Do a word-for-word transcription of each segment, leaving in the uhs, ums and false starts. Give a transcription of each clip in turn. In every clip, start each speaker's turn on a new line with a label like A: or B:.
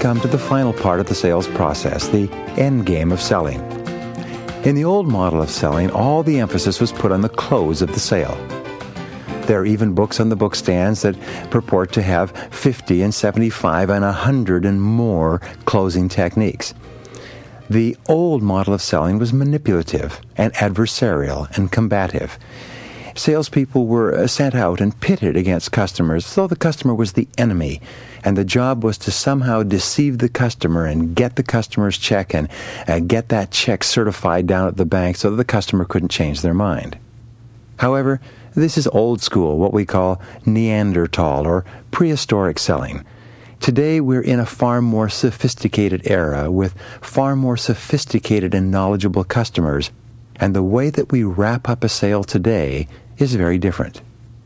A: come to the final part of the sales process, the end game of selling. In the old model of selling, all the emphasis was put on the close of the sale. There are even books on the bookstands that purport to have fifty and seventy-five and one hundred and more closing techniques. The old model of selling was manipulative and adversarial and combative. Salespeople were sent out and pitted against customers as though the customer was the enemy, and the job was to somehow deceive the customer and get the customer's check and uh, get that check certified down at the bank so that the customer couldn't change their mind. However, this is old school, what we call Neanderthal or prehistoric selling. Today we're in a far more sophisticated era with far more sophisticated and knowledgeable customers, and the way that we wrap up a sale today is very different.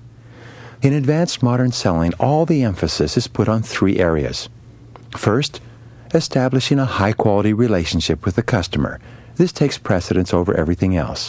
A: In advanced modern selling, all the emphasis is put on three areas. First, establishing a high-quality relationship with the customer. This takes precedence over everything else.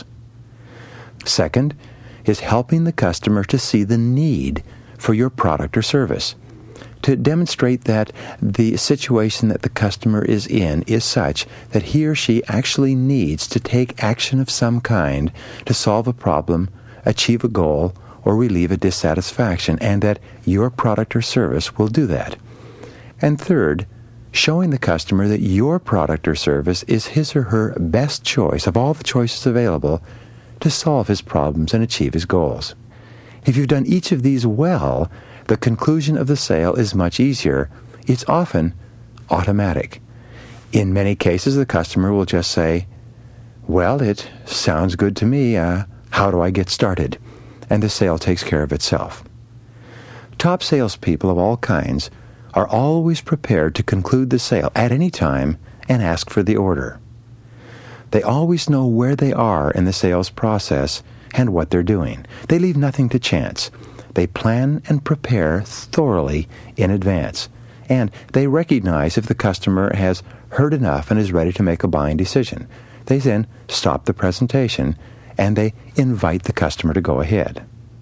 A: Second, is helping the customer to see the need for your product or service, to demonstrate that the situation that the customer is in is such that he or she actually needs to take action of some kind to solve a problem, achieve a goal, or relieve a dissatisfaction, and that your product or service will do that. And third, showing the customer that your product or service is his or her best choice of all the choices available to solve his problems and achieve his goals. If you've done each of these well, the conclusion of the sale is much easier. It's often automatic. In many cases, the customer will just say, "Well, it sounds good to me. Uh, how do I get started?" And the sale takes care of itself. Top salespeople of all kinds are always prepared to conclude the sale at any time and ask for the order. They always know where they are in the sales process and what they're doing. They leave nothing to chance. They plan and prepare thoroughly in advance. And they recognize if the customer has heard enough and is ready to make a buying decision. They then stop the presentation and they invite the customer to go ahead.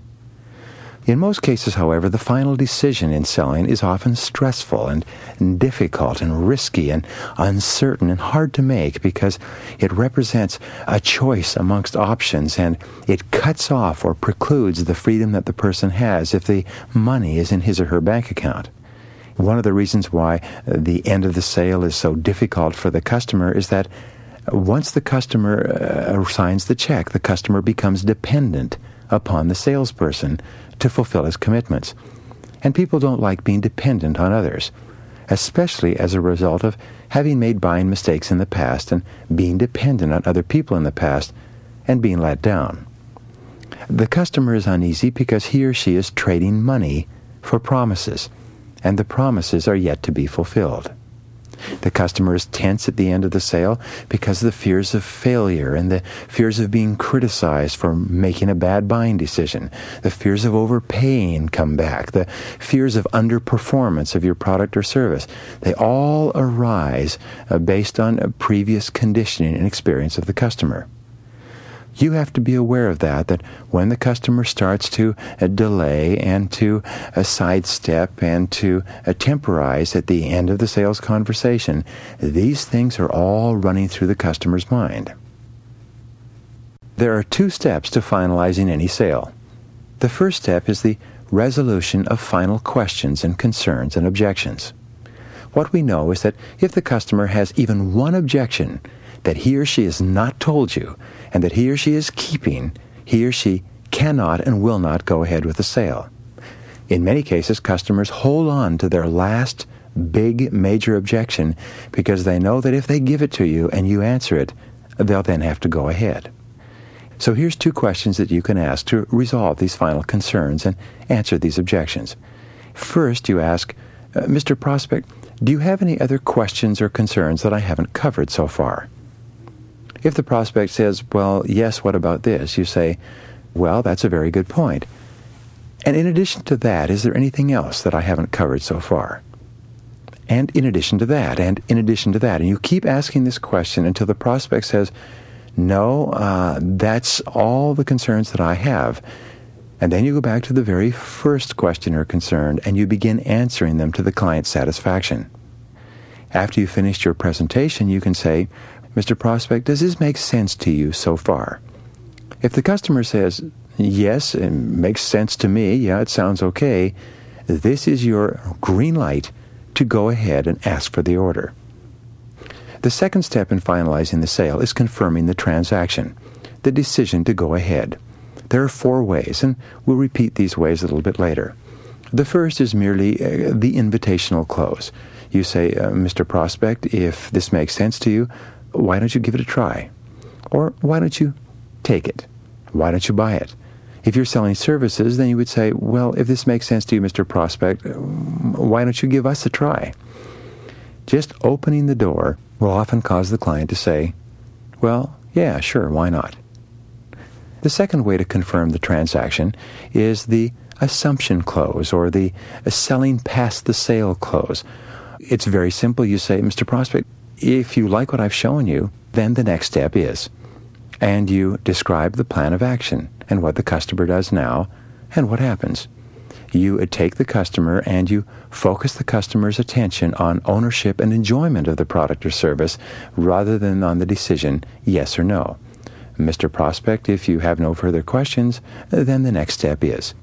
A: In most cases, however, the final decision in selling is often stressful and difficult and risky and uncertain and hard to make because it represents a choice amongst options and it cuts off or precludes the freedom that the person has if the money is in his or her bank account. One of the reasons why the end of the sale is so difficult for the customer is that once the customer uh, signs the check, the customer becomes dependent upon the salesperson to fulfill his commitments. And people don't like being dependent on others, especially as a result of having made buying mistakes in the past and being dependent on other people in the past and being let down. The customer is uneasy because he or she is trading money for promises, and the promises are yet to be fulfilled. The customer is tense at the end of the sale because of the fears of failure and the fears of being criticized for making a bad buying decision. The fears of overpaying come back. The fears of underperformance of your product or service. They all arise uh, based on a previous conditioning and experience of the customer. You have to be aware of that, that when the customer starts to uh, delay and to uh, sidestep and to uh, temporize at the end of the sales conversation, these things are all running through the customer's mind. There are two steps to finalizing any sale. The first step is the resolution of final questions and concerns and objections. What we know is that if the customer has even one objection that he or she has not told you, and that he or she is keeping, he or she cannot and will not go ahead with the sale. In many cases, customers hold on to their last big major objection because they know that if they give it to you and you answer it, they'll then have to go ahead. So here's two questions that you can ask to resolve these final concerns and answer these objections. First, you ask, uh, Mister Prospect, do you have any other questions or concerns that I haven't covered so far? If the prospect says, well, yes, what about this? You say, well, that's a very good point. And in addition to that, is there anything else that I haven't covered so far? And in addition to that, and in addition to that. And you keep asking this question until the prospect says, no, uh, that's all the concerns that I have. And then you go back to the very first question or concern, and you begin answering them to the client's satisfaction. After you've finished your presentation, you can say, Mister Prospect, does this make sense to you so far? If the customer says, yes, it makes sense to me, yeah, it sounds okay, this is your green light to go ahead and ask for the order. The second step in finalizing the sale is confirming the transaction, the decision to go ahead. There are four ways, and we'll repeat these ways a little bit later. The first is merely uh, the invitational close. You say, uh, Mister Prospect, if this makes sense to you, why don't you give it a try? Or why don't you take it? Why don't you buy it? If you're selling services, then you would say, well, if this makes sense to you, Mister Prospect, why don't you give us a try? Just opening the door will often cause the client to say, well, yeah, sure, why not? The second way to confirm the transaction is the assumption close, or the selling past the sale close. It's very simple. You say, Mister Prospect, if you like what I've shown you, then the next step is. And you describe the plan of action and what the customer does now and what happens. You take the customer and you focus the customer's attention on ownership and enjoyment of the product or service rather than on the decision, yes or no. Mister Prospect, if you have no further questions, then the next step is.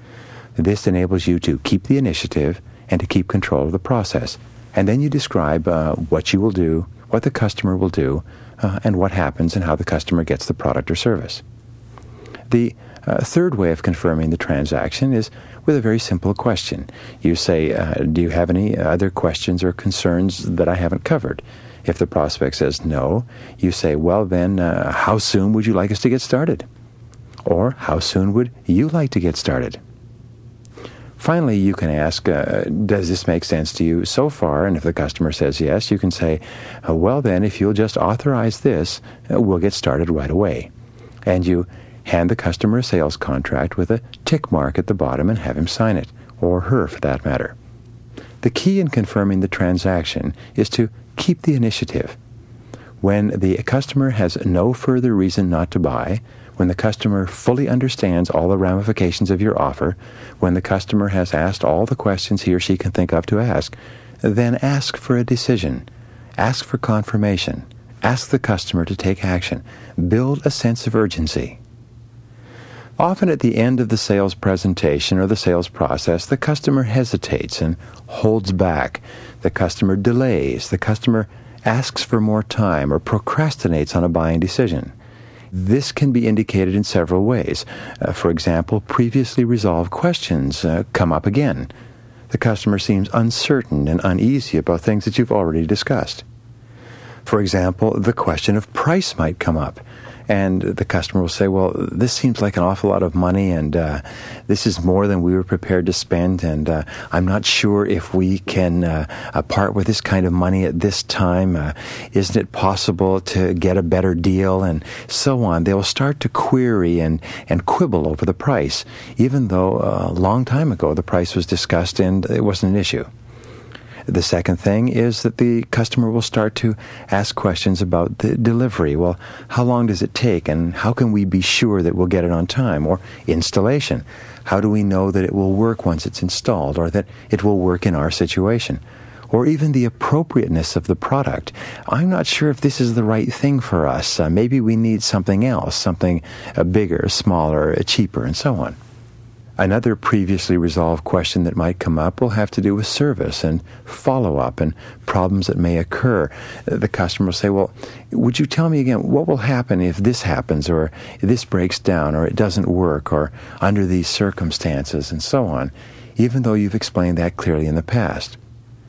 A: This enables you to keep the initiative and to keep control of the process. And then you describe uh, what you will do, what the customer will do, uh, and what happens and how the customer gets the product or service. The uh, third way of confirming the transaction is with a very simple question. You say, uh, do you have any other questions or concerns that I haven't covered? If the prospect says no, you say, well then, uh, how soon would you like us to get started? Or how soon would you like to get started? Finally, you can ask, uh, does this make sense to you so far? And if the customer says yes, you can say, uh, well then, if you'll just authorize this, uh, we'll get started right away. And you hand the customer a sales contract with a tick mark at the bottom and have him sign it, or her for that matter. The key in confirming the transaction is to keep the initiative. When the customer has no further reason not to buy, when the customer fully understands all the ramifications of your offer, when the customer has asked all the questions he or she can think of to ask, then ask for a decision. Ask for confirmation. Ask the customer to take action. Build a sense of urgency. Often at the end of the sales presentation or the sales process, the customer hesitates and holds back. The customer delays. The customer asks for more time or procrastinates on a buying decision. This can be indicated in several ways. Uh, for example, previously resolved questions uh, come up again. The customer seems uncertain and uneasy about things that you've already discussed. For example, the question of price might come up. And the customer will say, well, this seems like an awful lot of money, and uh, this is more than we were prepared to spend, and uh, I'm not sure if we can uh, uh, part with this kind of money at this time. Uh, isn't it possible to get a better deal? And so on. They will start to query and, and quibble over the price, even though uh, a long time ago the price was discussed and it wasn't an issue. The second thing is that the customer will start to ask questions about the delivery. Well, how long does it take, and how can we be sure that we'll get it on time? Or installation. How do we know that it will work once it's installed, or that it will work in our situation? Or even the appropriateness of the product. I'm not sure if this is the right thing for us. Uh, maybe we need something else, something uh, bigger, smaller, uh, cheaper, and so on. Another previously resolved question that might come up will have to do with service and follow-up and problems that may occur. The customer will say, well, would you tell me again, what will happen if this happens, or this breaks down, or it doesn't work, or under these circumstances, and so on, even though you've explained that clearly in the past.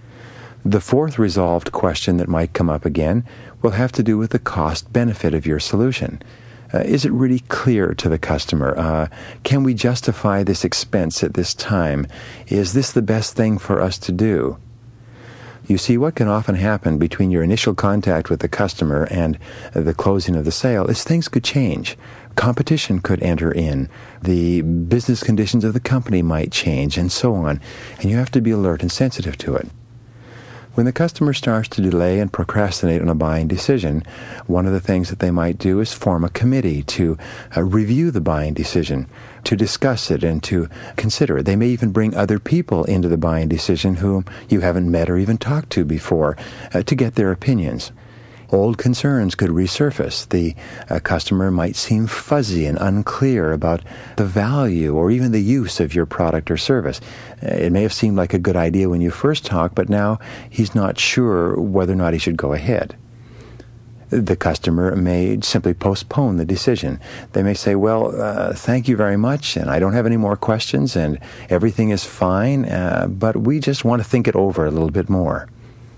A: The fourth resolved question that might come up again will have to do with the cost-benefit of your solution. Uh, is it really clear to the customer? Uh, can we justify this expense at this time? Is this the best thing for us to do? You see, what can often happen between your initial contact with the customer and uh, the closing of the sale is things could change. Competition could enter in. The business conditions of the company might change, and so on. And you have to be alert and sensitive to it. When the customer starts to delay and procrastinate on a buying decision, one of the things that they might do is form a committee to uh, review the buying decision, to discuss it and to consider it. They may even bring other people into the buying decision whom you haven't met or even talked to before uh, to get their opinions. Old concerns could resurface. The uh, customer might seem fuzzy and unclear about the value or even the use of your product or service. Uh, it may have seemed like a good idea when you first talked, but now he's not sure whether or not he should go ahead. The customer may simply postpone the decision. They may say, well, uh, thank you very much, and I don't have any more questions, and everything is fine, uh, but we just want to think it over a little bit more.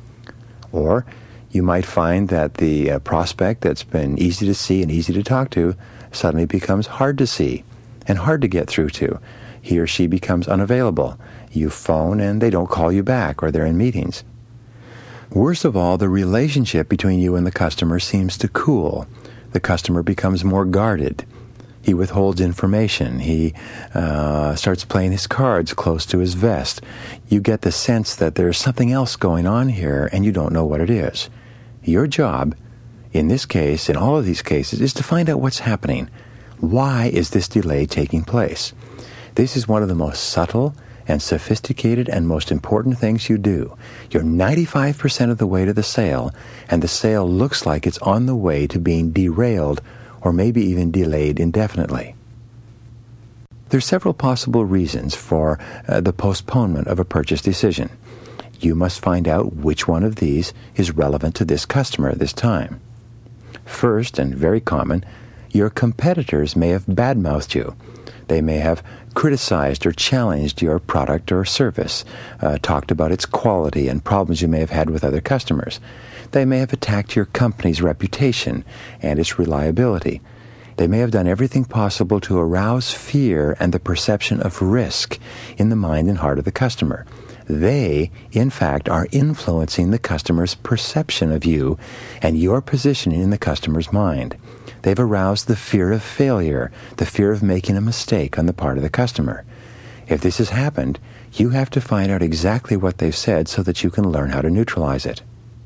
A: Or you might find that the uh, prospect that's been easy to see and easy to talk to suddenly becomes hard to see and hard to get through to. He or she becomes unavailable. You phone and they don't call you back, or they're in meetings. Worst of all, the relationship between you and the customer seems to cool. The customer becomes more guarded. He withholds information. He uh, starts playing his cards close to his vest. You get the sense that there's something else going on here and you don't know what it is. Your job, in this case, in all of these cases, is to find out what's happening. Why is this delay taking place? This is one of the most subtle and sophisticated and most important things you do. You're ninety-five percent of the way to the sale, and the sale looks like it's on the way to being derailed or maybe even delayed indefinitely. There are several possible reasons for uh, the postponement of a purchase decision. You must find out which one of these is relevant to this customer at this time. First, and very common, your competitors may have badmouthed you. They may have criticized or challenged your product or service, uh, talked about its quality and problems you may have had with other customers. They may have attacked your company's reputation and its reliability. They may have done everything possible to arouse fear and the perception of risk in the mind and heart of the customer. They, in fact, are influencing the customer's perception of you and your positioning in the customer's mind. They've aroused the fear of failure, the fear of making a mistake on the part of the customer. If this has happened, you have to find out exactly what they've said so that you can learn how to neutralize it.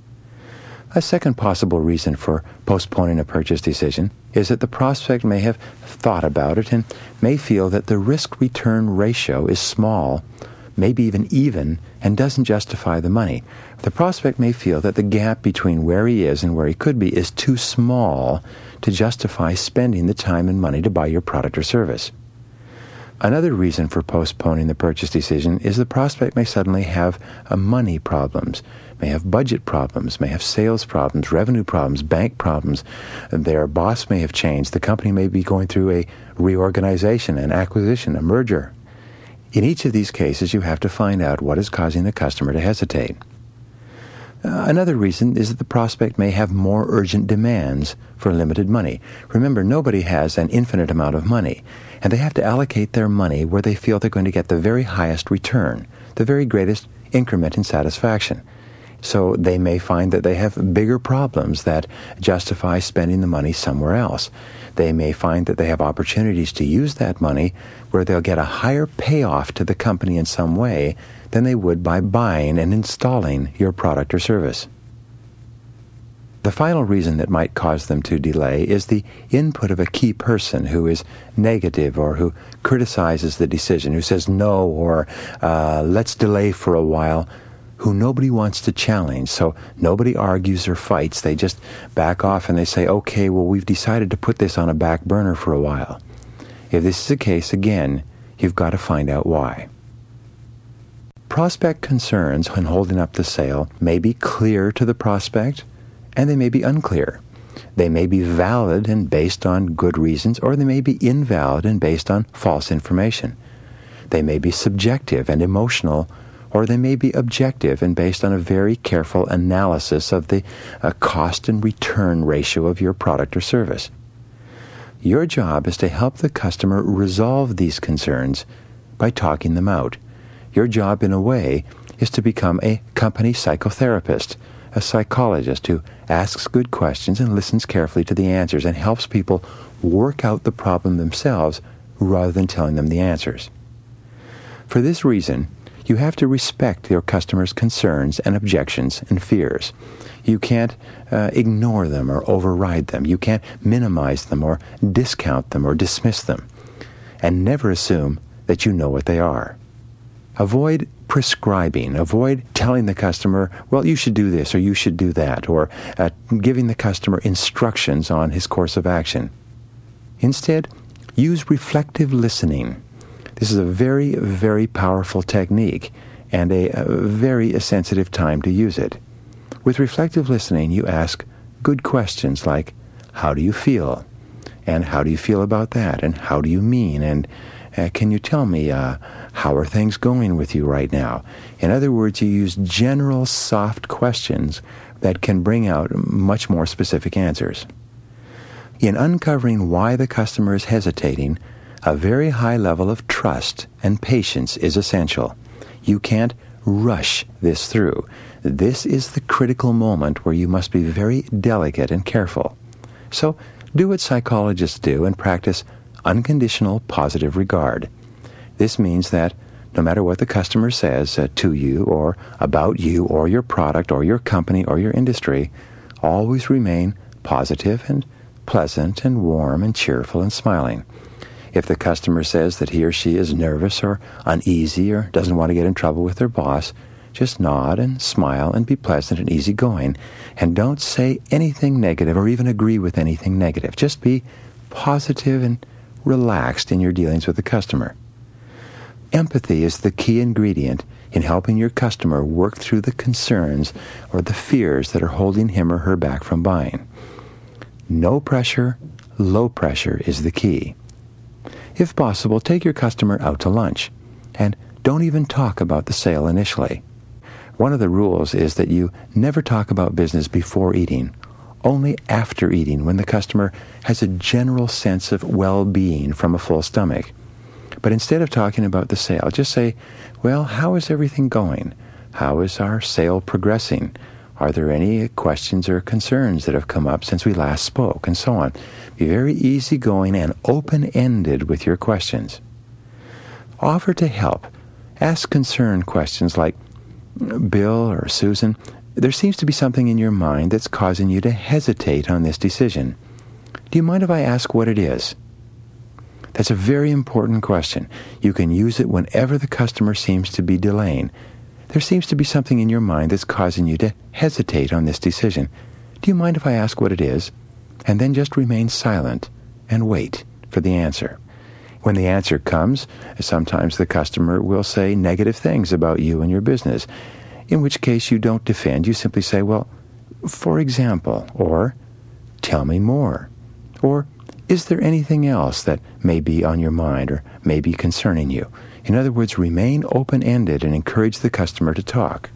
A: A second possible reason for postponing a purchase decision is that the prospect may have thought about it and may feel that the risk-return ratio is small, maybe even even, and doesn't justify the money. The prospect may feel that the gap between where he is and where he could be is too small to justify spending the time and money to buy your product or service. Another reason for postponing the purchase decision is the prospect may suddenly have uh, money problems, may have budget problems, may have sales problems, revenue problems, bank problems. Their boss may have changed. The company may be going through a reorganization, an acquisition, a merger. In each of these cases, you have to find out what is causing the customer to hesitate. Uh, another reason is that the prospect may have more urgent demands for limited money. Remember, nobody has an infinite amount of money, and they have to allocate their money where they feel they're going to get the very highest return, the very greatest increment in satisfaction. So they may find that they have bigger problems that justify spending the money somewhere else. They may find that they have opportunities to use that money where they'll get a higher payoff to the company in some way than they would by buying and installing your product or service. The final reason that might cause them to delay is the input of a key person who is negative or who criticizes the decision, who says no or uh, let's delay for a while, who nobody wants to challenge. So nobody argues or fights. They just back off and they say, okay, well, we've decided to put this on a back burner for a while. If this is the case, again, you've got to find out why. Prospect concerns when holding up the sale may be clear to the prospect, and they may be unclear. They may be valid and based on good reasons, or they may be invalid and based on false information. They may be subjective and emotional, or they may be objective and based on a very careful analysis of the uh, cost and return ratio of your product or service. Your job is to help the customer resolve these concerns by talking them out. Your job, in a way, is to become a company psychotherapist, a psychologist who asks good questions and listens carefully to the answers and helps people work out the problem themselves rather than telling them the answers. For this reason, You have to respect your customers' concerns and objections and fears. You can't uh, ignore them or override them. You can't minimize them or discount them or dismiss them. And never assume that you know what they are. Avoid prescribing. Avoid telling the customer, well, you should do this or you should do that, or uh, giving the customer instructions on his course of action. Instead, use reflective listening. This is a very, very powerful technique and a, a very sensitive time to use it. With reflective listening, you ask good questions like, how do you feel? And how do you feel about that? And how do you mean? And uh, can you tell me, uh, how are things going with you right now? In other words, you use general, soft questions that can bring out much more specific answers. In uncovering why the customer is hesitating, a very high level of trust and patience is essential. You can't rush this through. This is the critical moment where you must be very delicate and careful. So do what psychologists do and practice unconditional positive regard. This means that no matter what the customer says uh, to you or about you or your product or your company or your industry, always remain positive and pleasant and warm and cheerful and smiling. If the customer says that he or she is nervous or uneasy or doesn't want to get in trouble with their boss, just nod and smile and be pleasant and easygoing, and don't say anything negative or even agree with anything negative. Just be positive and relaxed in your dealings with the customer. Empathy is the key ingredient in helping your customer work through the concerns or the fears that are holding him or her back from buying. No pressure, low pressure is the key. If possible, take your customer out to lunch, and don't even talk about the sale initially. One of the rules is that you never talk about business before eating, only after eating when the customer has a general sense of well-being from a full stomach. But instead of talking about the sale, just say, well, how is everything going? How is our sale progressing? Are there any questions or concerns that have come up since we last spoke? And so on. Be very easygoing and open-ended with your questions. Offer to help. Ask concern questions like, Bill or Susan, there seems to be something in your mind that's causing you to hesitate on this decision. Do you mind if I ask what it is? That's a very important question. You can use it whenever the customer seems to be delaying. There seems to be something in your mind that's causing you to hesitate on this decision. Do you mind if I ask what it is? And then just remain silent and wait for the answer. When the answer comes, sometimes the customer will say negative things about you and your business, in which case you don't defend. You simply say, well, for example, or tell me more, or is there anything else that may be on your mind or may be concerning you? In other words, remain open-ended and encourage the customer to talk.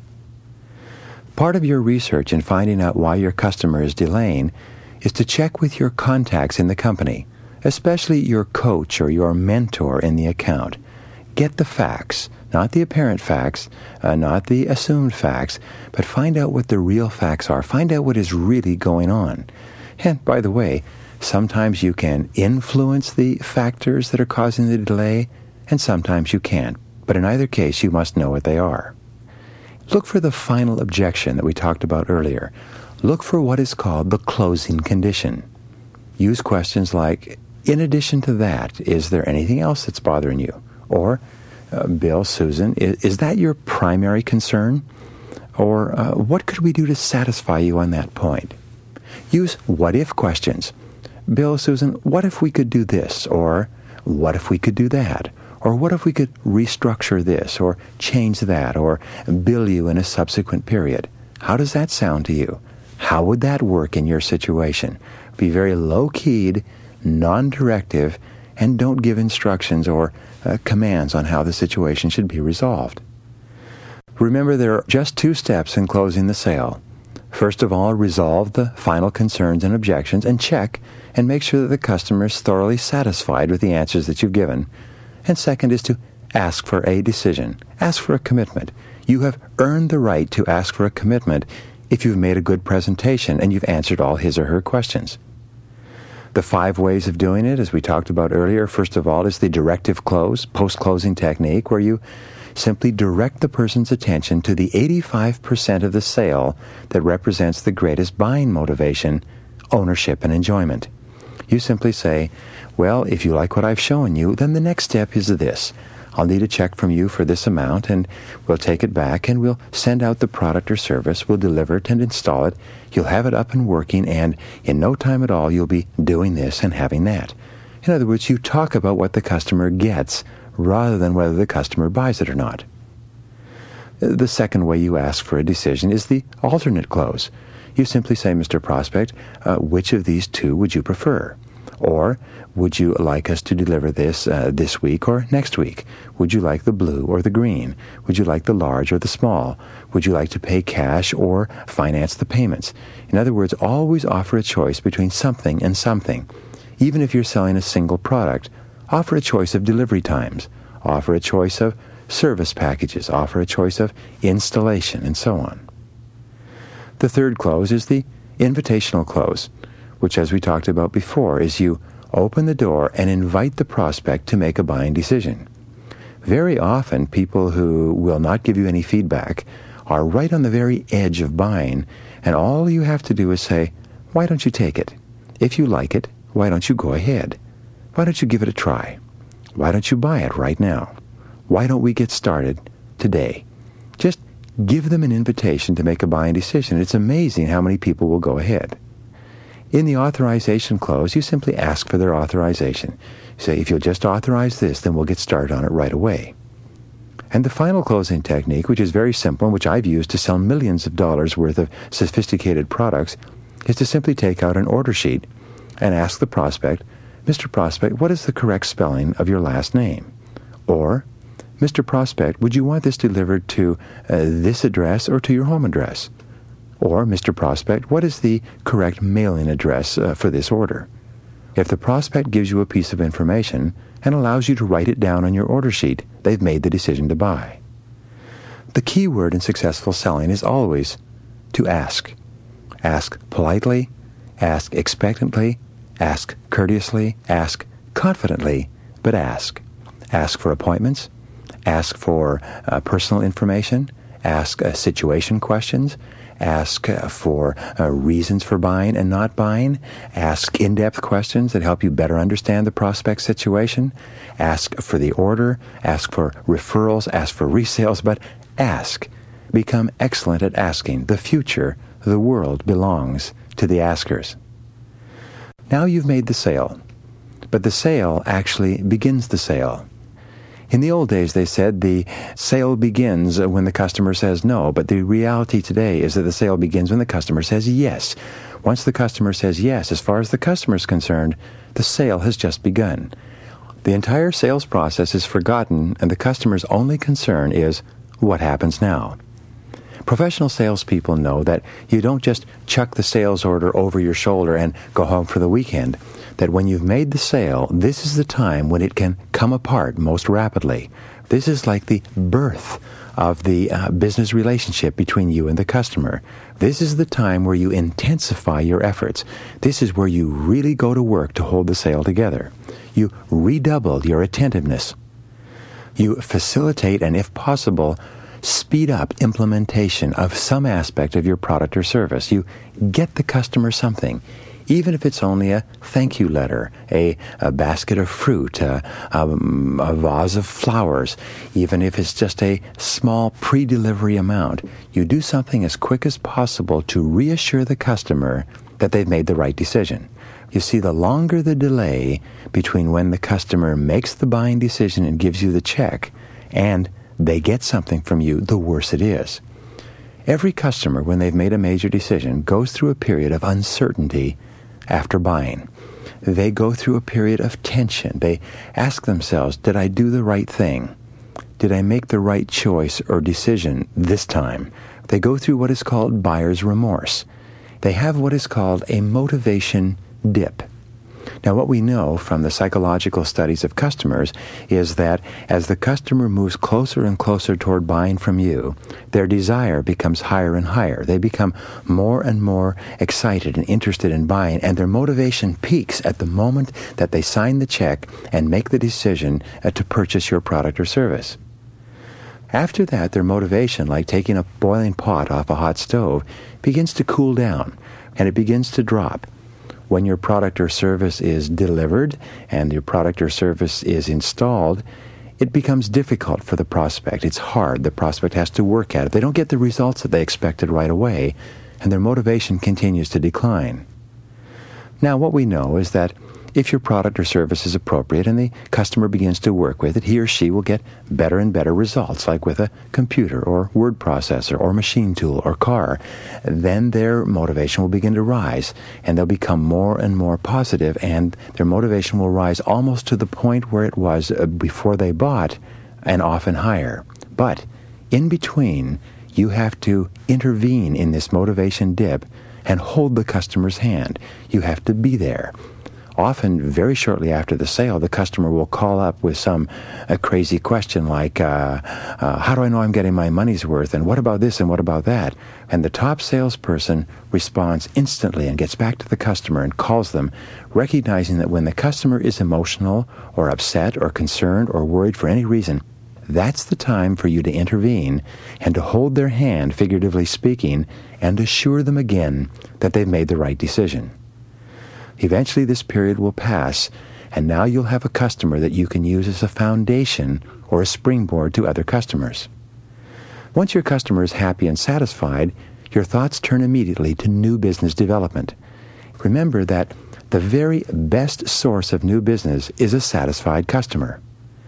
A: Part of your research in finding out why your customer is delaying is to check with your contacts in the company, especially your coach or your mentor in the account. Get the facts, not the apparent facts, uh, not the assumed facts, but find out what the real facts are. Find out what is really going on. And by the way, sometimes you can influence the factors that are causing the delay, and sometimes you can't. But in either case, you must know what they are. Look for the final objection that we talked about earlier. Look for what is called the closing condition. Use questions like, in addition to that, is there anything else that's bothering you? Or, uh, Bill, Susan, is, is that your primary concern? Or, uh, what could we do to satisfy you on that point? Use what-if questions. Bill, Susan, what if we could do this? Or, what if we could do that? Or what if we could restructure this or change that or bill you in a subsequent period? How does that sound to you? How would that work in your situation? Be very low-keyed, non-directive, and don't give instructions or uh, commands on how the situation should be resolved. Remember, there are just two steps in closing the sale. First of all, resolve the final concerns and objections and check and make sure that the customer is thoroughly satisfied with the answers that you've given. And second is to ask for a decision. Ask for a commitment. You have earned the right to ask for a commitment if you've made a good presentation and you've answered all his or her questions. The five ways of doing it, as we talked about earlier, first of all, is the directive close, post-closing technique, where you simply direct the person's attention to the eighty-five percent of the sale that represents the greatest buying motivation, ownership and enjoyment. You simply say, well, if you like what I've shown you, then the next step is this. I'll need a check from you for this amount, and we'll take it back, and we'll send out the product or service. We'll deliver it and install it. You'll have it up and working, and in no time at all, you'll be doing this and having that. In other words, you talk about what the customer gets rather than whether the customer buys it or not. The second way you ask for a decision is the alternate close. You simply say, Mister Prospect, uh, which of these two would you prefer? Or, would you like us to deliver this uh, this week or next week? Would you like the blue or the green? Would you like the large or the small? Would you like to pay cash or finance the payments? In other words, always offer a choice between something and something. Even if you're selling a single product, offer a choice of delivery times, offer a choice of service packages, offer a choice of installation, and so on. The third close is the invitational close, which, as we talked about before, is you open the door and invite the prospect to make a buying decision. Very often, people who will not give you any feedback are right on the very edge of buying, and all you have to do is say, why don't you take it? If you like it, why don't you go ahead? Why don't you give it a try? Why don't you buy it right now? Why don't we get started today? Just give them an invitation to make a buying decision. It's amazing how many people will go ahead. In the authorization close, you simply ask for their authorization. You say, if you'll just authorize this, then we'll get started on it right away. And the final closing technique, which is very simple and which I've used to sell millions of dollars worth of sophisticated products, is to simply take out an order sheet and ask the prospect, Mister Prospect, what is the correct spelling of your last name? Or, Mister Prospect, would you want this delivered to uh, this address or to your home address? Or, Mister Prospect, what is the correct mailing address uh, for this order? If the prospect gives you a piece of information and allows you to write it down on your order sheet, they've made the decision to buy. The key word in successful selling is always to ask. Ask politely, ask expectantly, ask courteously, ask confidently, but ask. Ask for appointments, ask for uh, personal information, ask uh, situation questions, ask uh, for uh, reasons for buying and not buying, ask in-depth questions that help you better understand the prospect situation, ask for the order, ask for referrals, ask for resales, but ask. Become excellent at asking. The future, the world belongs to the askers. Now you've made the sale, but the sale actually begins the sale. In the old days, they said the sale begins when the customer says no, but the reality today is that the sale begins when the customer says yes. Once the customer says yes, as far as the customer is concerned, the sale has just begun. The entire sales process is forgotten, and the customer's only concern is what happens now. Professional salespeople know that you don't just chuck the sales order over your shoulder and go home for the weekend. That when you've made the sale, this is the time when it can come apart most rapidly. This is like the birth of the uh, business relationship between you and the customer. This is the time where you intensify your efforts. This is where you really go to work to hold the sale together. You redouble your attentiveness. You facilitate and, if possible, speed up implementation of some aspect of your product or service. You get the customer something, even if it's only a thank you letter, a, a basket of fruit, a, a, a vase of flowers, even if it's just a small pre-delivery amount. You do something as quick as possible to reassure the customer that they've made the right decision. You see, the longer the delay between when the customer makes the buying decision and gives you the check and they get something from you, the worse it is. Every customer, when they've made a major decision, goes through a period of uncertainty after buying. They go through a period of tension. They ask themselves, did I do the right thing? Did I make the right choice or decision this time? They go through what is called buyer's remorse. They have what is called a motivation dip. Now, what we know from the psychological studies of customers is that as the customer moves closer and closer toward buying from you, their desire becomes higher and higher. They become more and more excited and interested in buying, and their motivation peaks at the moment that they sign the check and make the decision uh, to purchase your product or service. After that, their motivation, like taking a boiling pot off a hot stove, begins to cool down, and it begins to drop. When your product or service is delivered and your product or service is installed, it becomes difficult for the prospect. It's hard. The prospect has to work at it. They don't get the results that they expected right away, and their motivation continues to decline. Now, what we know is that if your product or service is appropriate and the customer begins to work with it, he or she will get better and better results, like with a computer or word processor or machine tool or car. Then their motivation will begin to rise, and they'll become more and more positive, and their motivation will rise almost to the point where it was before they bought, and often higher. But in between, you have to intervene in this motivation dip and hold the customer's hand. You have to be there. Often, very shortly after the sale, the customer will call up with some a crazy question like, uh, uh, how do I know I'm getting my money's worth? And what about this and what about that? And the top salesperson responds instantly and gets back to the customer and calls them, recognizing that when the customer is emotional or upset or concerned or worried for any reason, that's the time for you to intervene and to hold their hand, figuratively speaking, and assure them again that they've made the right decision. Eventually this period will pass, and now you'll have a customer that you can use as a foundation or a springboard to other customers. Once your customer is happy and satisfied, your thoughts turn immediately to new business development. Remember that the very best source of new business is a satisfied customer.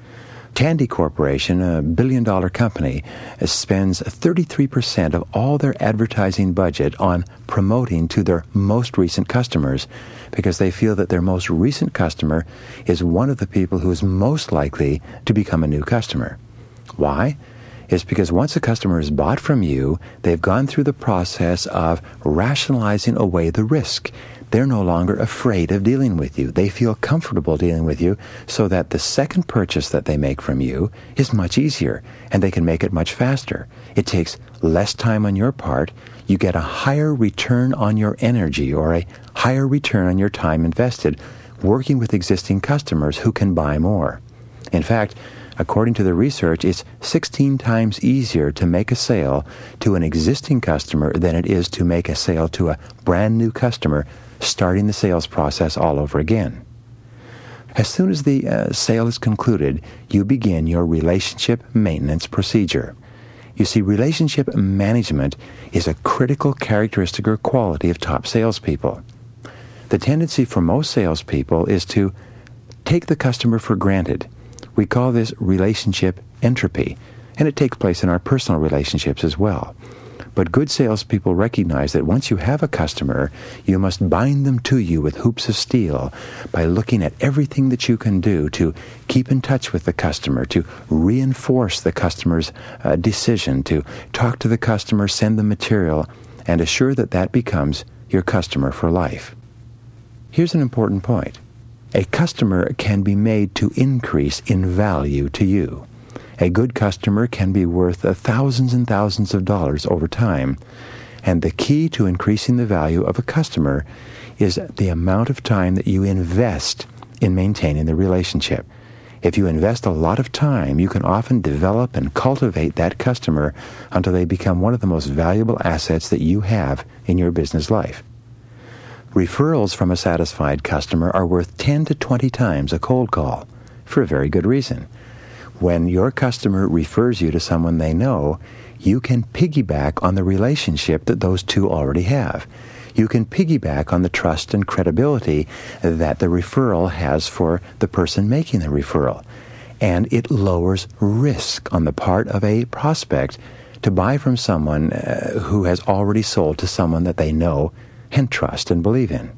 A: Tandy Corporation, a billion-dollar company, spends thirty-three percent of all their advertising budget on promoting to their most recent customers because they feel that their most recent customer is one of the people who is most likely to become a new customer. Why? It's because once a customer is bought from you, they've gone through the process of rationalizing away the risk. They're no longer afraid of dealing with you. They feel comfortable dealing with you so that the second purchase that they make from you is much easier, and they can make it much faster. It takes less time on your part. You get a higher return on your energy or a higher return on your time invested working with existing customers who can buy more. In fact, according to the research, it's sixteen times easier to make a sale to an existing customer than it is to make a sale to a brand new customer, starting the sales process all over again. As soon as the uh, sale is concluded, you begin your relationship maintenance procedure. You see, relationship management is a critical characteristic or quality of top salespeople. The tendency for most salespeople is to take the customer for granted. We call this relationship entropy, and it takes place in our personal relationships as well. But good salespeople recognize that once you have a customer, you must bind them to you with hoops of steel by looking at everything that you can do to keep in touch with the customer, to reinforce the customer's uh, decision, to talk to the customer, send them material, and assure that that becomes your customer for life. Here's an important point. A customer can be made to increase in value to you. A good customer can be worth thousands and thousands of dollars over time. And the key to increasing the value of a customer is the amount of time that you invest in maintaining the relationship. If you invest a lot of time, you can often develop and cultivate that customer until they become one of the most valuable assets that you have in your business life. Referrals from a satisfied customer are worth ten to twenty times a cold call, for a very good reason. When your customer refers you to someone they know, you can piggyback on the relationship that those two already have. You can piggyback on the trust and credibility that the referral has for the person making the referral. And it lowers risk on the part of a prospect to buy from someone uh, who has already sold to someone that they know and trust and believe in.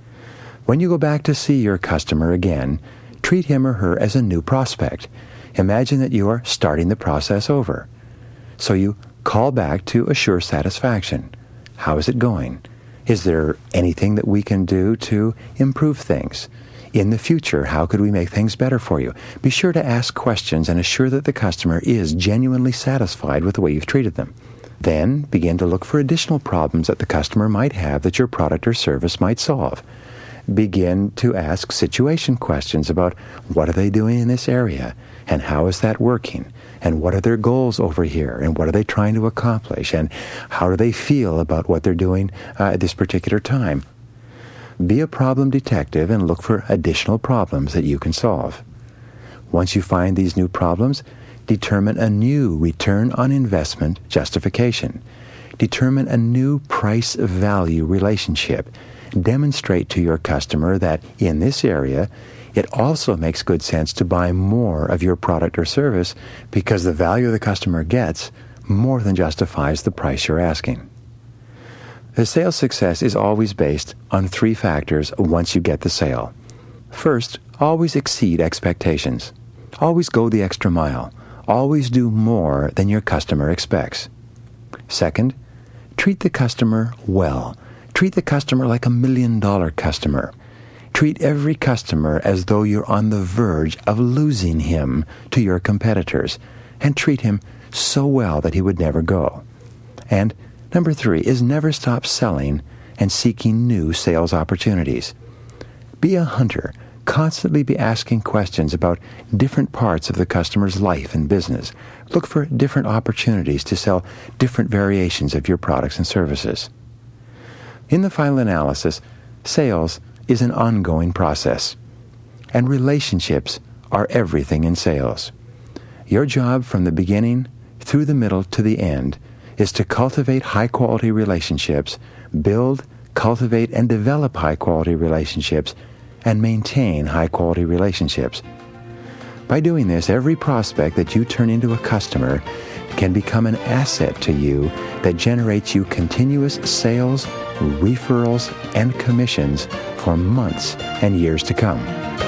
A: When you go back to see your customer again, treat him or her as a new prospect. Imagine that you are starting the process over. So you call back to assure satisfaction. How is it going? Is there anything that we can do to improve things? In the future, how could we make things better for you? Be sure to ask questions and assure that the customer is genuinely satisfied with the way you've treated them. Then begin to look for additional problems that the customer might have that your product or service might solve. begin to ask situation questions about what are they doing in this area, and how is that working, and what are their goals over here, and what are they trying to accomplish, and how do they feel about what they're doing uh, at this particular time. Be a problem detective and look for additional problems that you can solve. Once you find these new problems, determine a new return on investment justification. Determine a new price-value relationship. Demonstrate to your customer that in this area, it also makes good sense to buy more of your product or service because the value the customer gets more than justifies the price you're asking. The sales success is always based on three factors once you get the sale. First, always exceed expectations. Always go the extra mile. Always do more than your customer expects. Second, treat the customer well. Treat the customer like a million-dollar customer. Treat every customer as though you're on the verge of losing him to your competitors, and treat him so well that he would never go. And number three is never stop selling and seeking new sales opportunities. Be a hunter. Constantly be asking questions about different parts of the customer's life and business. Look for different opportunities to sell different variations of your products and services. In the final analysis, sales is an ongoing process, and relationships are everything in sales. Your job from the beginning through the middle to the end is to cultivate high-quality relationships, build, cultivate, and develop high-quality relationships, and maintain high-quality relationships. By doing this, every prospect that you turn into a customer can become an asset to you that generates you continuous sales, referrals, and commissions for months and years to come.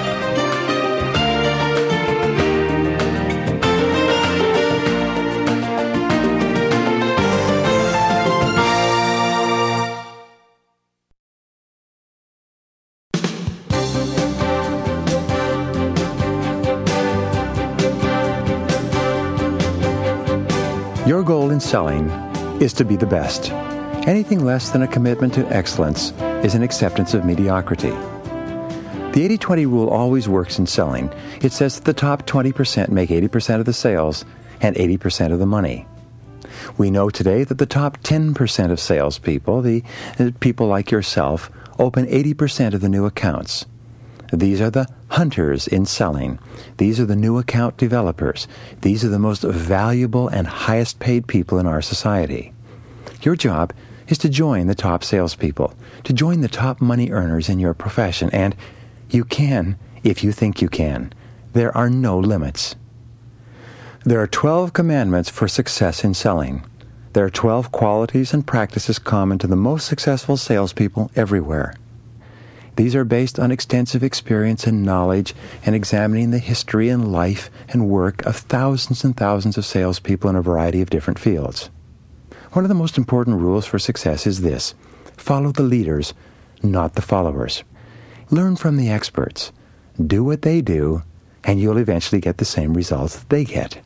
A: Your goal in selling is to be the best. Anything less than a commitment to excellence is an acceptance of mediocrity. The eighty twenty rule always works in selling. It says that the top twenty percent make eighty percent of the sales and eighty percent of the money. We know today that the top ten percent of salespeople, the uh, people like yourself, open eighty percent of the new accounts. These are the hunters in selling. These are the new account developers. These are the most valuable and highest paid people in our society. Your job is to join the top salespeople, to join the top money earners in your profession, and you can if you think you can. There are no limits. There are twelve commandments for success in selling. There are twelve qualities and practices common to the most successful salespeople everywhere. These are based on extensive experience and knowledge and examining the history and life and work of thousands and thousands of salespeople in a variety of different fields. One of the most important rules for success is this: follow the leaders, not the followers. Learn from the experts. Do what they do, and you'll eventually get the same results that they get.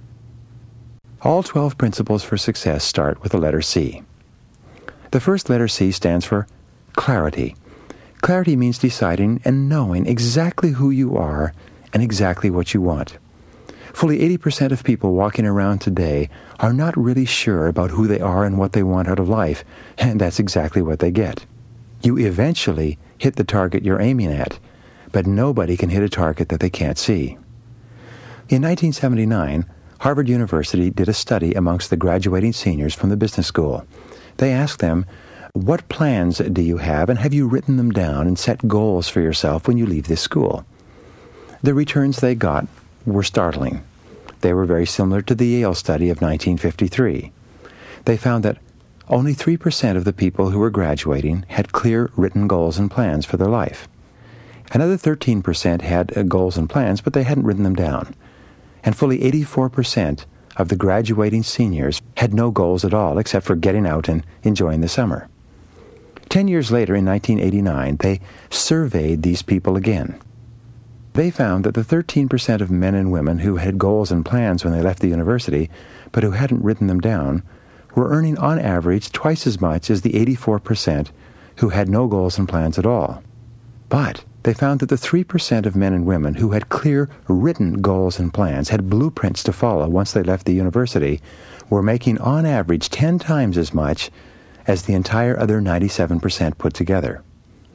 A: All twelve principles for success start with the letter C. The first letter C stands for clarity. Clarity means deciding and knowing exactly who you are and exactly what you want. Fully eighty percent of people walking around today are not really sure about who they are and what they want out of life, and that's exactly what they get. You eventually hit the target you're aiming at, but nobody can hit a target that they can't see. In nineteen seventy-nine, Harvard University did a study amongst the graduating seniors from the business school. They asked them, what plans do you have, and have you written them down and set goals for yourself when you leave this school? The returns they got were startling. They were very similar to the Yale study of nineteen fifty-three. They found that only three percent of the people who were graduating had clear written goals and plans for their life. Another thirteen percent had uh, goals and plans, but they hadn't written them down. And fully eighty-four percent of the graduating seniors had no goals at all except for getting out and enjoying the summer. Ten years later, in nineteen eighty-nine, they surveyed these people again. They found that the thirteen percent of men and women who had goals and plans when they left the university, but who hadn't written them down, were earning on average twice as much as the eighty-four percent who had no goals and plans at all. But they found that the three percent of men and women who had clear written goals and plans, had blueprints to follow once they left the university, were making on average ten times as much as the entire other ninety-seven percent put together.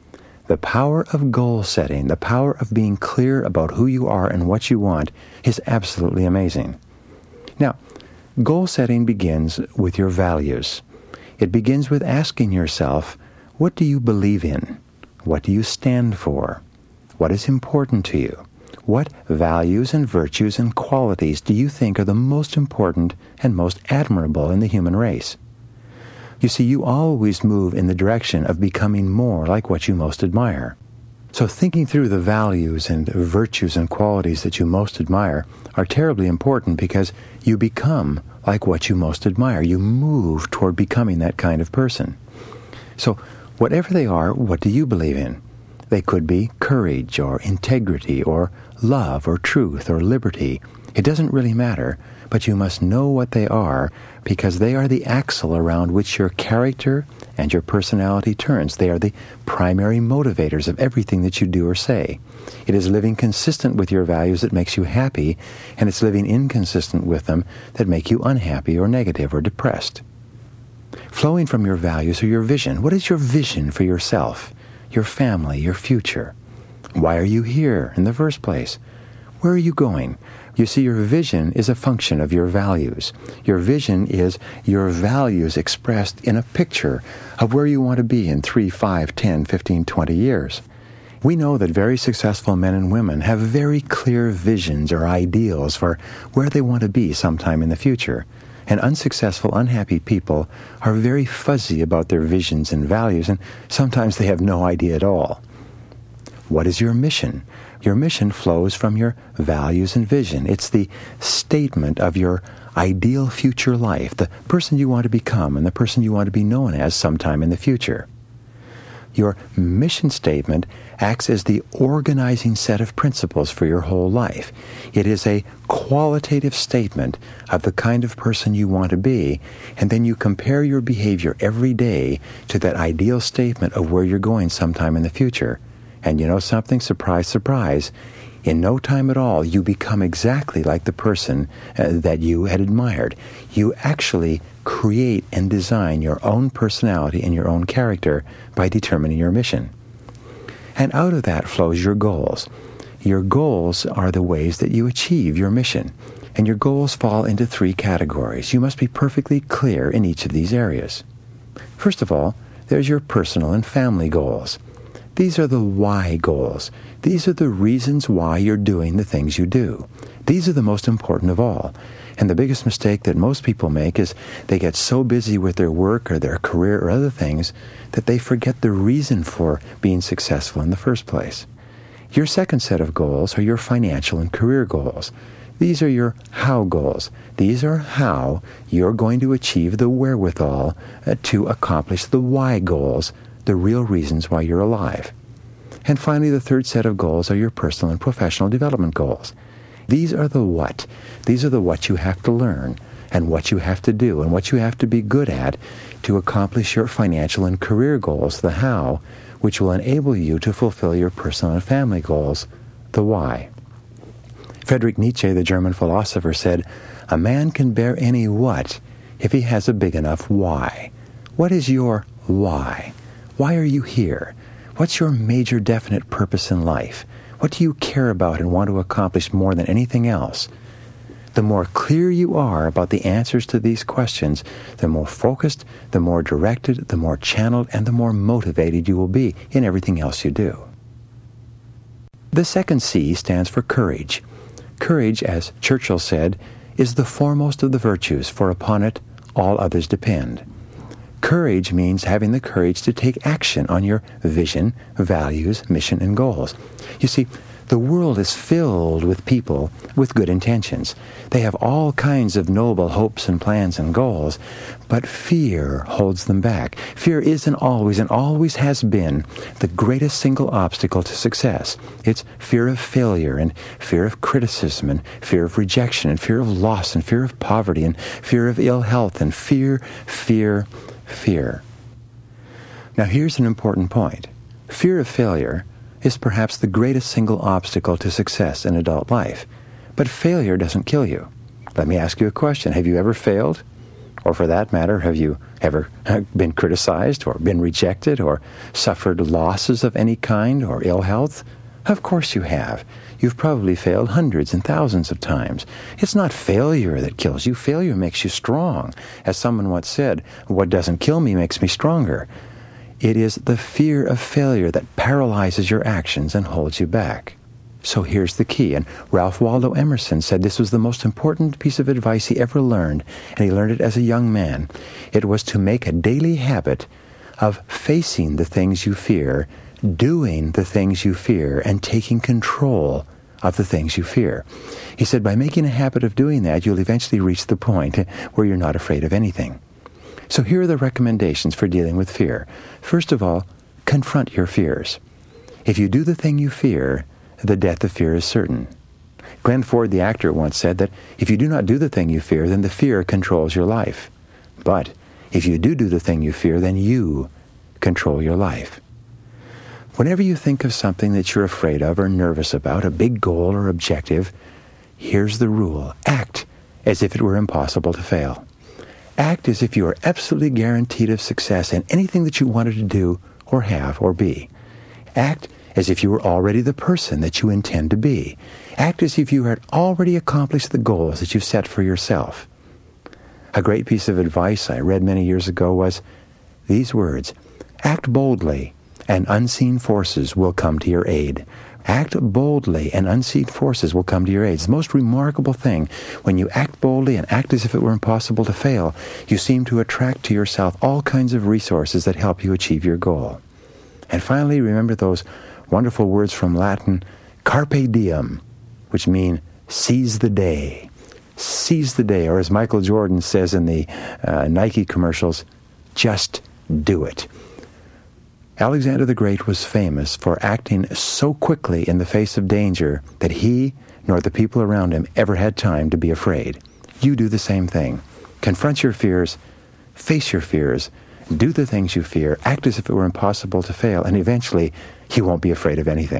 A: The power of goal setting, the power of being clear about who you are and what you want, is absolutely amazing. Now, goal setting begins with your values. It begins with asking yourself, what do you believe in? What do you stand for? What is important to you? What values and virtues and qualities do you think are the most important and most admirable in the human race? You see, you always move in the direction of becoming more like what you most admire. So thinking through the values and virtues and qualities that you most admire are terribly important, because you become like what you most admire. You move toward becoming that kind of person. So whatever they are, what do you believe in? They could be courage or integrity or love or truth or liberty. It doesn't really matter, but you must know what they are, because they are the axle around which your character and your personality turns. They are the primary motivators of everything that you do or say. It is living consistent with your values that makes you happy, and it's living inconsistent with them that make you unhappy or negative or depressed. Flowing from your values are your vision. What is your vision for yourself, your family, your future? Why are you here in the first place? Where are you going? You see, your vision is a function of your values. Your vision is your values expressed in a picture of where you want to be in three, five, ten, fifteen, twenty years. We know that very successful men and women have very clear visions or ideals for where they want to be sometime in the future. And unsuccessful, unhappy people are very fuzzy about their visions and values, and sometimes they have no idea at all. What is your mission? Your mission flows from your values and vision. It's the statement of your ideal future life, the person you want to become and the person you want to be known as sometime in the future. Your mission statement acts as the organizing set of principles for your whole life. It is a qualitative statement of the kind of person you want to be, and then you compare your behavior every day to that ideal statement of where you're going sometime in the future. And you know something? Surprise, surprise. In no time at all, you become exactly like the person uh, that you had admired. You actually create and design your own personality and your own character by determining your mission. And out of that flows your goals. Your goals are the ways that you achieve your mission. And your goals fall into three categories. You must be perfectly clear in each of these areas. First of all, there's your personal and family goals. These are the why goals. These are the reasons why you're doing the things you do. These are the most important of all. And the biggest mistake that most people make is they get so busy with their work or their career or other things that they forget the reason for being successful in the first place. Your second set of goals are your financial and career goals. These are your how goals. These are how you're going to achieve the wherewithal uh, to accomplish the why goals, the real reasons why you're alive. And finally, the third set of goals are your personal and professional development goals. These are the what. These are the what you have to learn and what you have to do and what you have to be good at to accomplish your financial and career goals, the how, which will enable you to fulfill your personal and family goals, the why. Friedrich Nietzsche, the German philosopher, said, "A man can bear any what if he has a big enough why." What is your why? Why are you here? What's your major definite purpose in life? What do you care about and want to accomplish more than anything else? The more clear you are about the answers to these questions, the more focused, the more directed, the more channeled, and the more motivated you will be in everything else you do. The second C stands for courage. Courage, as Churchill said, is the foremost of the virtues, for upon it all others depend. Courage means having the courage to take action on your vision, values, mission, and goals. You see, the world is filled with people with good intentions. They have all kinds of noble hopes and plans and goals, but fear holds them back. Fear is and always and always has been the greatest single obstacle to success. It's fear of failure and fear of criticism and fear of rejection and fear of loss and fear of poverty and fear of ill health and fear, fear, fear. Now here's an important point. Fear of failure is perhaps the greatest single obstacle to success in adult life. But failure doesn't kill you. Let me ask you a question. Have you ever failed? Or for that matter, have you ever been criticized or been rejected or suffered losses of any kind or ill health? Of course you have. You've probably failed hundreds and thousands of times. It's not failure that kills you. Failure makes you strong. As someone once said, what doesn't kill me makes me stronger. It is the fear of failure that paralyzes your actions and holds you back. So here's the key, and Ralph Waldo Emerson said this was the most important piece of advice he ever learned, and he learned it as a young man. It was to make a daily habit of facing the things you fear, doing the things you fear, and taking control of the things you fear. He said by making a habit of doing that, you'll eventually reach the point where you're not afraid of anything. So here are the recommendations for dealing with fear. First of all, confront your fears. If you do the thing you fear, the death of fear is certain. Glenn Ford, the actor, once said that if you do not do the thing you fear, then the fear controls your life. But if you do do the thing you fear, then you control your life. Whenever you think of something that you're afraid of or nervous about, a big goal or objective, here's the rule. Act as if it were impossible to fail. Act as if you are absolutely guaranteed of success in anything that you wanted to do or have or be. Act as if you were already the person that you intend to be. Act as if you had already accomplished the goals that you've set for yourself. A great piece of advice I read many years ago was these words, act boldly and unseen forces will come to your aid. Act boldly and unseen forces will come to your aid. It's the most remarkable thing. When you act boldly and act as if it were impossible to fail, you seem to attract to yourself all kinds of resources that help you achieve your goal. And finally, remember those wonderful words from Latin, carpe diem, which mean seize the day. Seize the day, or as Michael Jordan says in the uh, Nike commercials, just do it. Alexander the Great was famous for acting so quickly in the face of danger that he nor the people around him ever had time to be afraid. You do the same thing. Confront your fears, face your fears, do the things you fear, act as if it were impossible to fail, and eventually you won't be afraid of anything.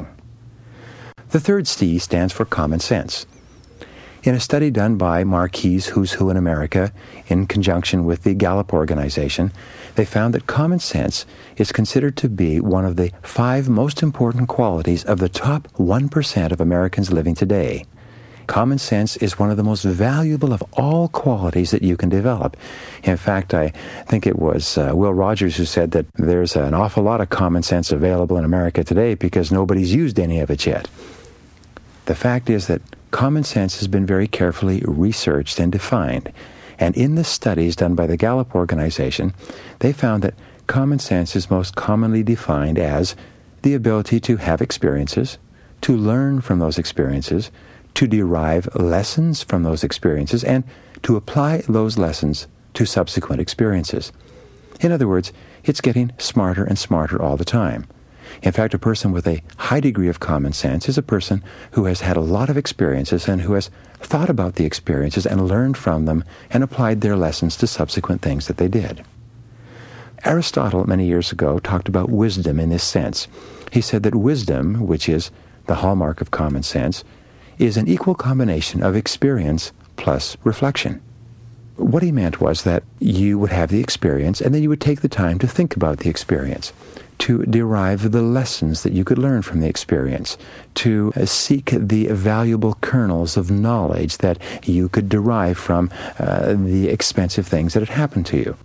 A: The third C stands for common sense. In a study done by Marquis Who's Who in America, in conjunction with the Gallup organization, they found that common sense is considered to be one of the five most important qualities of the top one percent of Americans living today. Common sense is one of the most valuable of all qualities that you can develop. In fact, I think it was uh, Will Rogers who said that there's an awful lot of common sense available in America today because nobody's used any of it yet. The fact is that common sense has been very carefully researched and defined. And in the studies done by the Gallup organization, they found that common sense is most commonly defined as the ability to have experiences, to learn from those experiences, to derive lessons from those experiences, and to apply those lessons to subsequent experiences. In other words, it's getting smarter and smarter all the time. In fact, a person with a high degree of common sense is a person who has had a lot of experiences and who has thought about the experiences and learned from them and applied their lessons to subsequent things that they did. Aristotle, many years ago, talked about wisdom in this sense. He said that wisdom, which is the hallmark of common sense, is an equal combination of experience plus reflection. What he meant was that you would have the experience and then you would take the time to think about the experience, to derive the lessons that you could learn from the experience, to seek the valuable kernels of knowledge that you could derive from uh, the expensive things that had happened to you.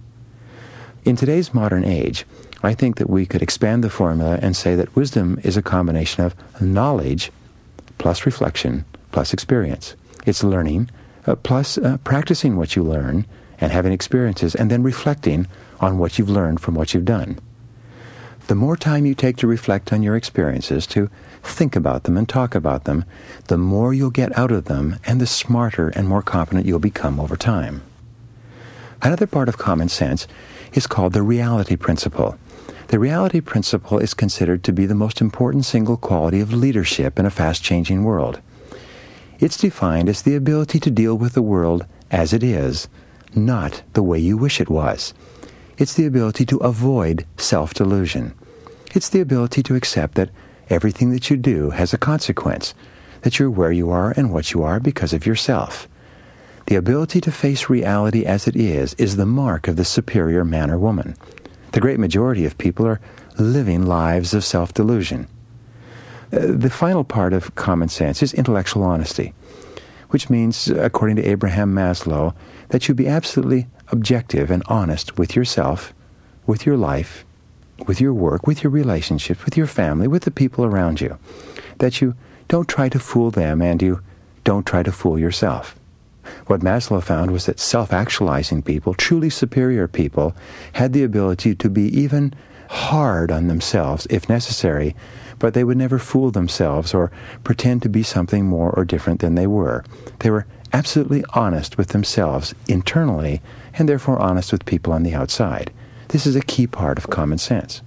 A: In today's modern age, I think that we could expand the formula and say that wisdom is a combination of knowledge plus reflection plus experience. It's learning uh, plus uh, practicing what you learn and having experiences and then reflecting on what you've learned from what you've done. The more time you take to reflect on your experiences, to think about them and talk about them, the more you'll get out of them and the smarter and more competent you'll become over time. Another part of common sense is called the reality principle. The reality principle is considered to be the most important single quality of leadership in a fast-changing world. It's defined as the ability to deal with the world as it is, not the way you wish it was. It's the ability to avoid self-delusion. It's the ability to accept that everything that you do has a consequence, that you're where you are and what you are because of yourself. The ability to face reality as it is is the mark of the superior man or woman. The great majority of people are living lives of self-delusion. Uh, the final part of common sense is intellectual honesty, which means, according to Abraham Maslow, that you be absolutely objective and honest with yourself, with your life, with your work, with your relationships, with your family, with the people around you. That you don't try to fool them and you don't try to fool yourself. What Maslow found was that self-actualizing people, truly superior people, had the ability to be even hard on themselves if necessary, but they would never fool themselves or pretend to be something more or different than they were. They were absolutely honest with themselves internally and therefore honest with people on the outside. This is a key part of common sense.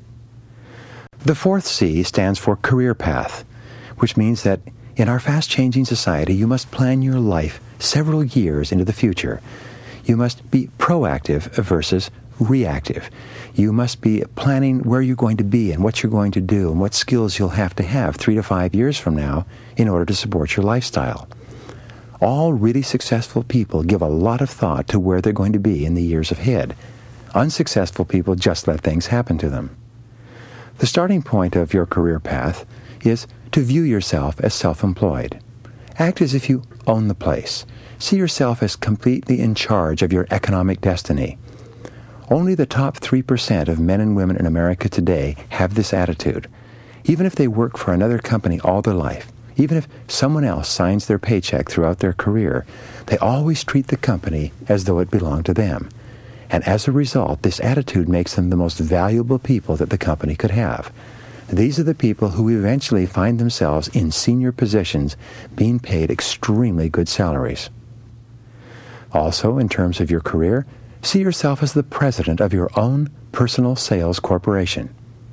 A: The fourth C stands for career path, which means that in our fast-changing society, you must plan your life several years into the future. You must be proactive versus reactive. You must be planning where you're going to be and what you're going to do and what skills you'll have to have three to five years from now in order to support your lifestyle. All really successful people give a lot of thought to where they're going to be in the years ahead. Unsuccessful people just let things happen to them. The starting point of your career path is to view yourself as self-employed. Act as if you own the place. See yourself as completely in charge of your economic destiny. Only the top three percent of men and women in America today have this attitude. Even if they work for another company all their life, even if someone else signs their paycheck throughout their career, they always treat the company as though it belonged to them. And as a result, this attitude makes them the most valuable people that the company could have. These are the people who eventually find themselves in senior positions being paid extremely good salaries. Also, in terms of your career, see yourself as the president of your own personal sales corporation.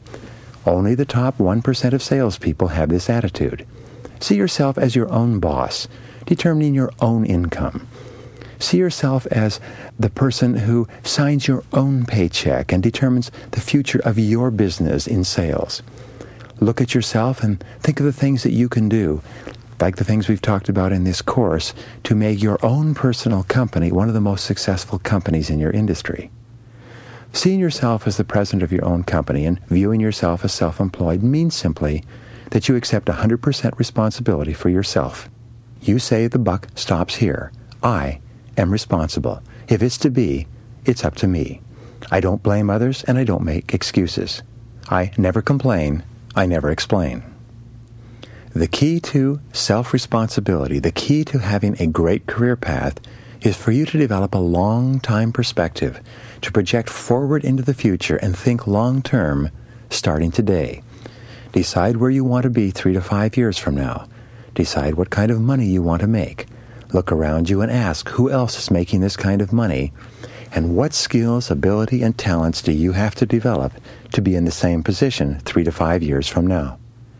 A: Only the top one percent of salespeople have this attitude. See yourself as your own boss, determining your own income. See yourself as the person who signs your own paycheck and determines the future of your business in sales. Look at yourself and think of the things that you can do, like the things we've talked about in this course, to make your own personal company one of the most successful companies in your industry. Seeing yourself as the president of your own company and viewing yourself as self-employed means simply that you accept one hundred percent responsibility for yourself. You say the buck stops here. I am responsible. If it's to be, it's up to me. I don't blame others and I don't make excuses. I never complain. I never explain. The key to self-responsibility, the key to having a great career path, is for you to develop a long-time perspective, to project forward into the future and think long-term, starting today. Decide where you want to be three to five years from now. Decide what kind of money you want to make. Look around you and ask who else is making this kind of money, and what skills, ability, and talents do you have to develop to be in the same position three to five years from now.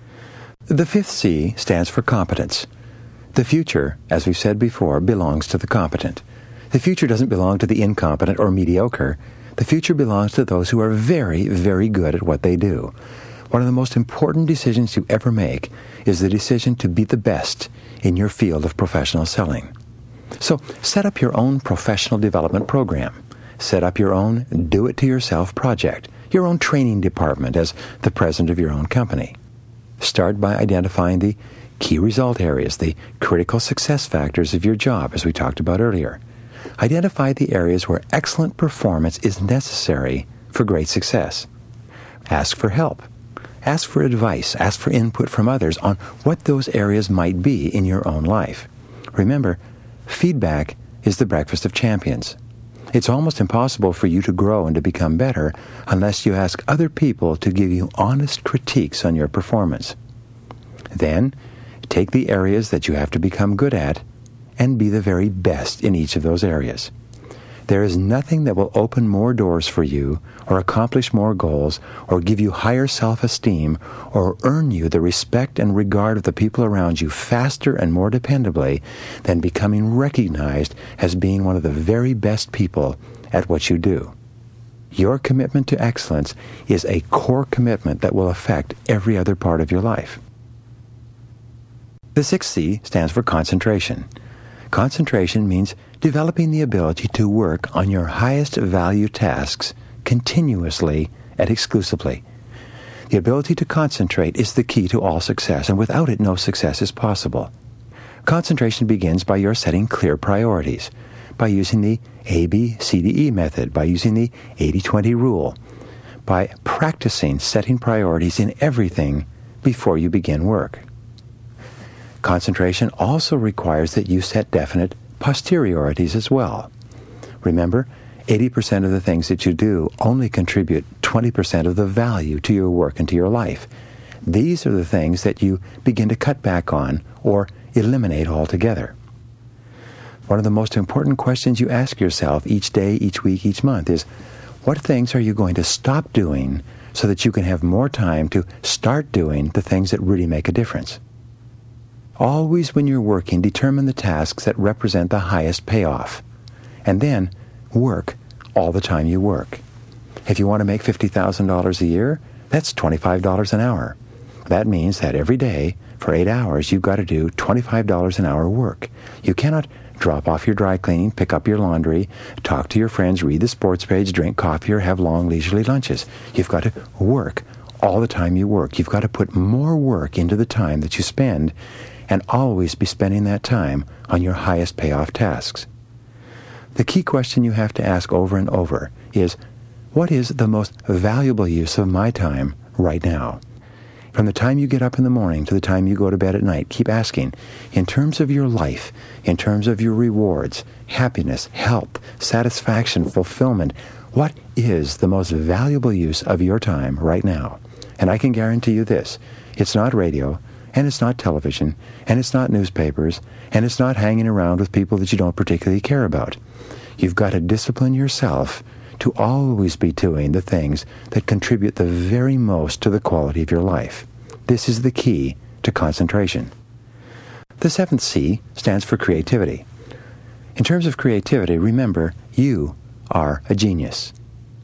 A: The fifth C stands for competence. The future, as we've said before, belongs to the competent. The future doesn't belong to the incompetent or mediocre. The future belongs to those who are very, very good at what they do. One of the most important decisions you ever make is the decision to be the best in your field of professional selling. So set up your own professional development program. Set up your own do-it-to-yourself project, your own training department as the president of your own company. Start by identifying the key result areas, the critical success factors of your job, as we talked about earlier. Identify the areas where excellent performance is necessary for great success. Ask for help. Ask for advice. Ask for input from others on what those areas might be in your own life. Remember, feedback is the breakfast of champions. It's almost impossible for you to grow and to become better unless you ask other people to give you honest critiques on your performance. Then, take the areas that you have to become good at and be the very best in each of those areas. There is nothing that will open more doors for you or accomplish more goals or give you higher self-esteem or earn you the respect and regard of the people around you faster and more dependably than becoming recognized as being one of the very best people at what you do. Your commitment to excellence is a core commitment that will affect every other part of your life. The sixth C stands for concentration. Concentration means developing the ability to work on your highest value tasks continuously and exclusively. The ability to concentrate is the key to all success, and without it, no success is possible. Concentration begins by your setting clear priorities, by using the A B C D E method, by using the eighty twenty rule, by practicing setting priorities in everything before you begin work. Concentration also requires that you set definite posteriorities as well. Remember, eighty percent of the things that you do only contribute twenty percent of the value to your work and to your life. These are the things that you begin to cut back on or eliminate altogether. One of the most important questions you ask yourself each day, each week, each month is, what things are you going to stop doing so that you can have more time to start doing the things that really make a difference? Always when you're working, determine the tasks that represent the highest payoff. And then work all the time you work. If you want to make fifty thousand dollars a year, that's twenty-five dollars an hour. That means that every day, for eight hours, you've got to do twenty-five dollars an hour work. You cannot drop off your dry cleaning, pick up your laundry, talk to your friends, read the sports page, drink coffee, or have long leisurely lunches. You've got to work all the time you work. You've got to put more work into the time that you spend, and always be spending that time on your highest payoff tasks. The key question you have to ask over and over is, what is the most valuable use of my time right now? From the time you get up in the morning to the time you go to bed at night, keep asking, in terms of your life, in terms of your rewards, happiness, health, satisfaction, fulfillment, what is the most valuable use of your time right now? And I can guarantee you this, it's not radio, and it's not television, and it's not newspapers, and it's not hanging around with people that you don't particularly care about. You've got to discipline yourself to always be doing the things that contribute the very most to the quality of your life. This is the key to concentration. The seventh C stands for creativity. In terms of creativity, remember, you are a genius.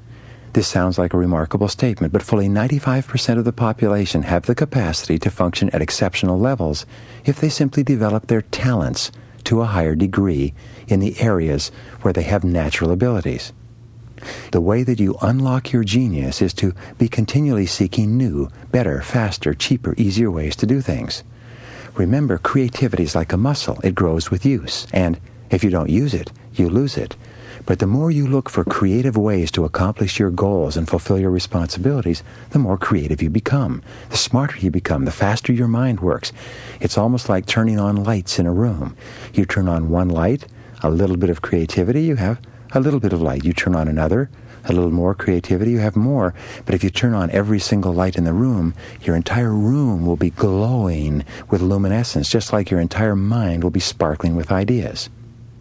A: This sounds like a remarkable statement, but fully ninety-five percent of the population have the capacity to function at exceptional levels if they simply develop their talents to a higher degree in the areas where they have natural abilities. The way that you unlock your genius is to be continually seeking new, better, faster, cheaper, easier ways to do things. Remember, creativity is like a muscle. It grows with use, and if you don't use it, you lose it. But the more you look for creative ways to accomplish your goals and fulfill your responsibilities, the more creative you become. The smarter you become, the faster your mind works. It's almost like turning on lights in a room. You turn on one light, a little bit of creativity, you have a little bit of light. You turn on another, a little more creativity, you have more. But if you turn on every single light in the room, your entire room will be glowing with luminescence, just like your entire mind will be sparkling with ideas.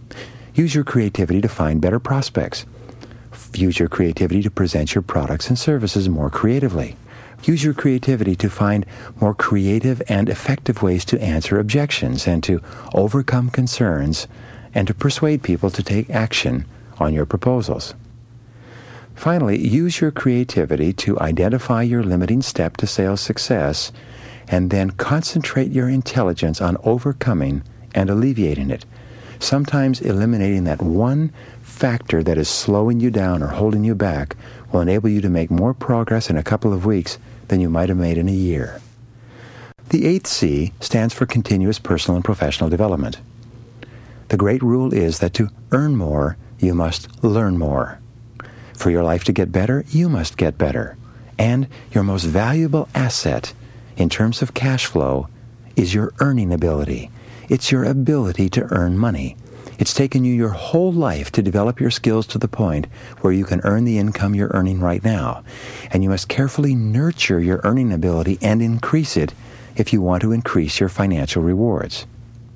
A: Use your creativity to find better prospects. Use your creativity to present your products and services more creatively. Use your creativity to find more creative and effective ways to answer objections and to overcome concerns and to persuade people to take action on your proposals. Finally, use your creativity to identify your limiting step to sales success and then concentrate your intelligence on overcoming and alleviating it, sometimes eliminating that one factor that is slowing you down or holding you back will enable you to make more progress in a couple of weeks than you might have made in a year. The eighth C stands for continuous personal and professional development. The great rule is that to earn more, you must learn more. For your life to get better, you must get better. And your most valuable asset in terms of cash flow is your earning ability. It's your ability to earn money. It's taken you your whole life to develop your skills to the point where you can earn the income you're earning right now. And you must carefully nurture your earning ability and increase it if you want to increase your financial rewards.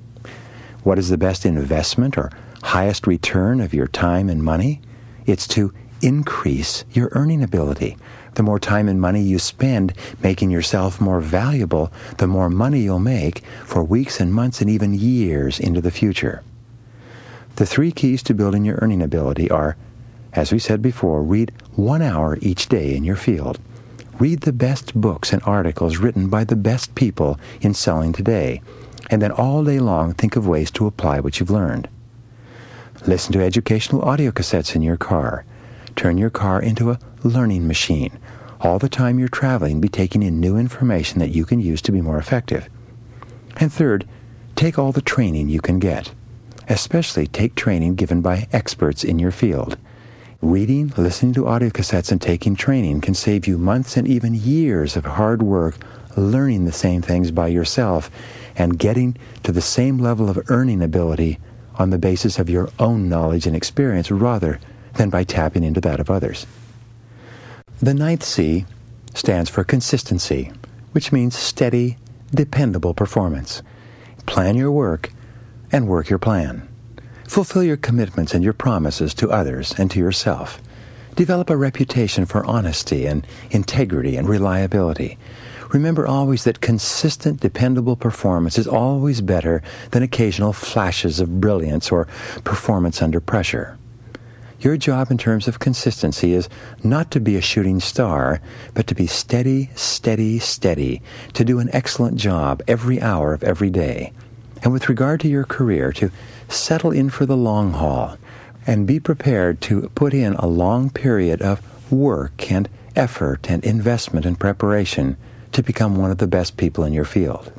A: What is the best investment or highest return of your time and money? It's to increase your earning ability. The more time and money you spend making yourself more valuable, the more money you'll make for weeks and months and even years into the future. The three keys to building your earning ability are As we said before, read one hour each day in your field. Read the best books and articles written by the best people in selling today, and then all day long think of ways to apply what you've learned. Listen to educational audio cassettes in your car. Turn your car into a learning machine. All the time you're traveling, be taking in new information that you can use to be more effective. And third, take all the training you can get. Especially take training given by experts in your field. Reading, listening to audio cassettes, and taking training can save you months and even years of hard work learning the same things by yourself and getting to the same level of earning ability on the basis of your own knowledge and experience rather than by tapping into that of others. The ninth C stands for consistency, which means steady, dependable performance. Plan your work and work your plan. Fulfill your commitments and your promises to others and to yourself. Develop a reputation for honesty and integrity and reliability. Remember always that consistent, dependable performance is always better than occasional flashes of brilliance or performance under pressure. Your job in terms of consistency is not to be a shooting star, but to be steady, steady, steady, to do an excellent job every hour of every day. And with regard to your career, to settle in for the long haul and be prepared to put in a long period of work and effort and investment and preparation to become one of the best people in your field.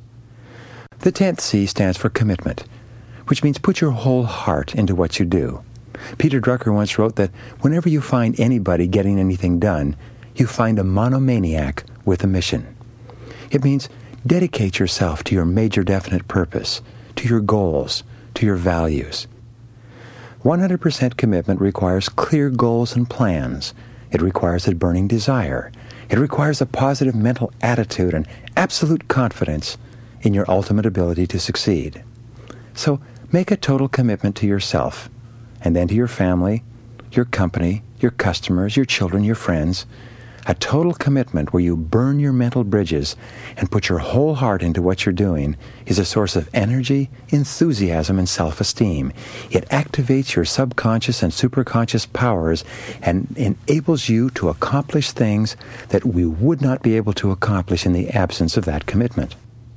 A: The tenth C stands for commitment, which means put your whole heart into what you do. Peter Drucker once wrote that whenever you find anybody getting anything done, you find a monomaniac with a mission. It means dedicate yourself to your major definite purpose, to your goals, to your values. one hundred percent commitment requires clear goals and plans. It requires a burning desire. It requires a positive mental attitude and absolute confidence in your ultimate ability to succeed. So make a total commitment to yourself, and then to your family, your company, your customers, your children, your friends. A total commitment where you burn your mental bridges and put your whole heart into what you're doing is a source of energy, enthusiasm, and self-esteem. It activates your subconscious and superconscious powers and enables you to accomplish things that we would not be able to accomplish in the absence of that commitment.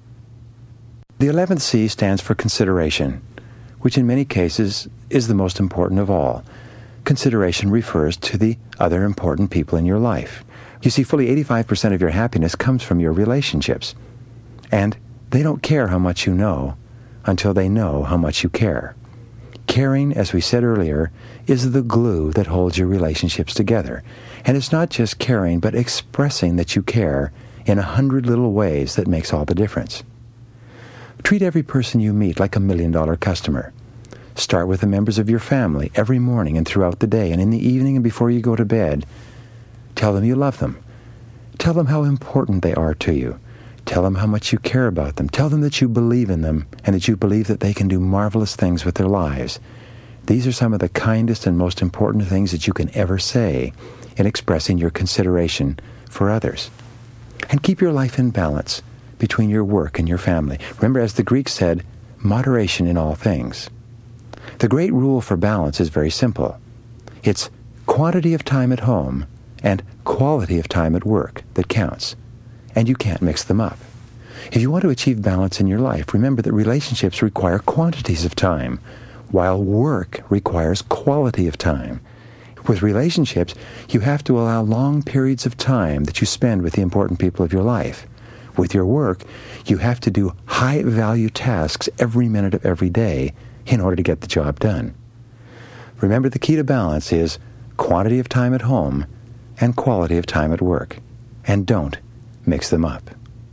A: The eleventh C stands for consideration, which in many cases is the most important of all. Consideration refers to the other important people in your life. You see, fully eighty-five percent of your happiness comes from your relationships. And they don't care how much you know until they know how much you care. Caring, as we said earlier, is the glue that holds your relationships together. And it's not just caring, but expressing that you care in a hundred little ways that makes all the difference. Treat every person you meet like a million-dollar customer. Start with the members of your family every morning and throughout the day, and in the evening and before you go to bed. Tell them you love them. Tell them how important they are to you. Tell them how much you care about them. Tell them that you believe in them and that you believe that they can do marvelous things with their lives. These are some of the kindest and most important things that you can ever say in expressing your consideration for others. And keep your life in balance between your work and your family. Remember, as the Greeks said, moderation in all things. The great rule for balance is very simple. It's quantity of time at home and quality of time at work that counts. And you can't mix them up. If you want to achieve balance in your life, remember that relationships require quantities of time, while work requires quality of time. With relationships, you have to allow long periods of time that you spend with the important people of your life. With your work, you have to do high-value tasks every minute of every day in order to get the job done. Remember, the key to balance is quantity of time at home and quality of time at work. And don't mix them up.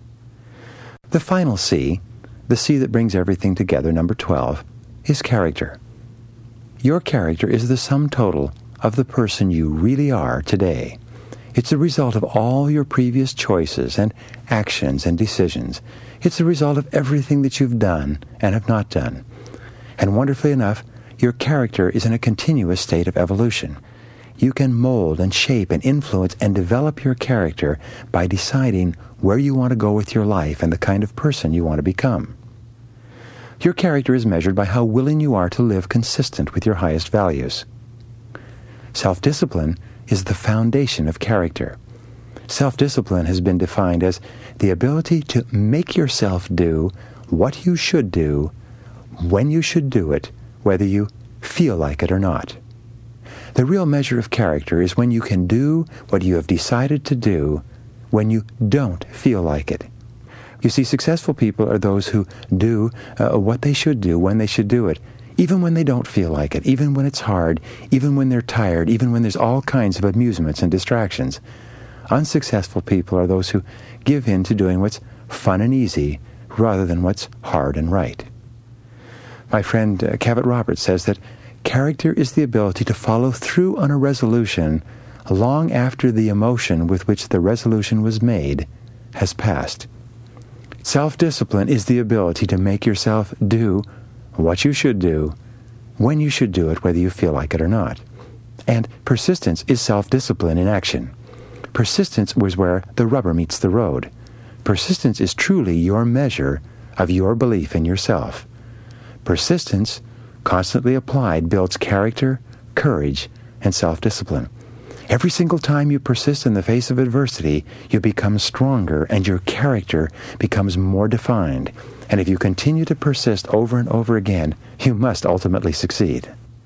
A: The final C, the C that brings everything together, number twelve, is character. Your character is the sum total of the person you really are today. It's the result of all your previous choices and actions and decisions. It's the result of everything that you've done and have not done. And wonderfully enough, your character is in a continuous state of evolution. You can mold and shape and influence and develop your character by deciding where you want to go with your life and the kind of person you want to become. Your character is measured by how willing you are to live consistent with your highest values. Self-discipline is the foundation of character. Self-discipline has been defined as the ability to make yourself do what you should do, when you should do it, whether you feel like it or not. The real measure of character is when you can do what you have decided to do when you don't feel like it. You see, successful people are those who do uh, what they should do when they should do it, even when they don't feel like it, even when it's hard, even when they're tired, even when there's all kinds of amusements and distractions. Unsuccessful people are those who give in to doing what's fun and easy rather than what's hard and right. My friend uh, Cavett Roberts says that character is the ability to follow through on a resolution long after the emotion with which the resolution was made has passed. Self-discipline is the ability to make yourself do what you should do, when you should do it, whether you feel like it or not. And persistence is self-discipline in action. Persistence was where the rubber meets the road. Persistence is truly your measure of your belief in yourself. Persistence, constantly applied, builds character, courage, and self-discipline. Every single time you persist in the face of adversity, you become stronger and your character becomes more defined. And if you continue to persist over and over again, you must ultimately succeed.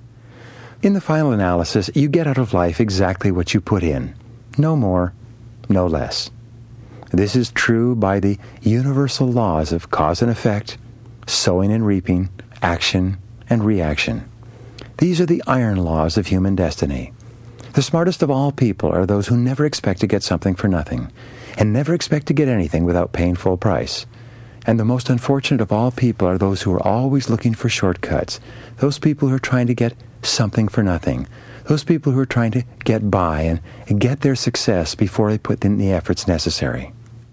A: In the final analysis, you get out of life exactly what you put in. No more, no less. This is true by the universal laws of cause and effect, sowing and reaping, action and reaction. These are the iron laws of human destiny. The smartest of all people are those who never expect to get something for nothing, and never expect to get anything without paying full price. And the most unfortunate of all people are those who are always looking for shortcuts, those people who are trying to get something for nothing, those people who are trying to get by and get their success before they put in the efforts necessary.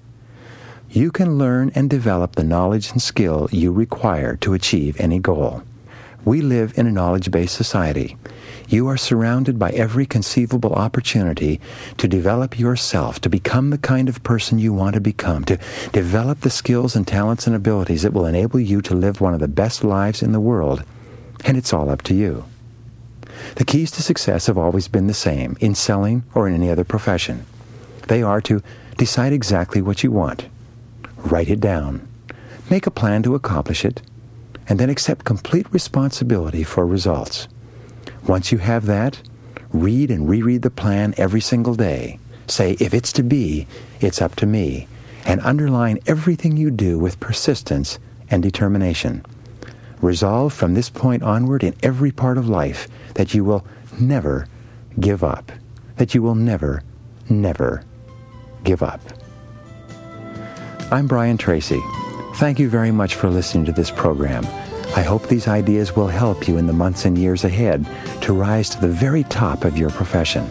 A: You can learn and develop the knowledge and skill you require to achieve any goal. We live in a knowledge-based society. You are surrounded by every conceivable opportunity to develop yourself, to become the kind of person you want to become, to develop the skills and talents and abilities that will enable you to live one of the best lives in the world, and it's all up to you. The keys to success have always been the same, in selling or in any other profession. They are to decide exactly what you want, write it down, make a plan to accomplish it, and then accept complete responsibility for results. Once you have that, read and reread the plan every single day. Say, if it's to be, it's up to me, and underline everything you do with persistence and determination. Resolve from this point onward in every part of life that you will never give up, that you will never, never give up. I'm Brian Tracy. Thank you very much for listening to this program. I hope these ideas will help you in the months and years ahead to rise to the very top of your profession.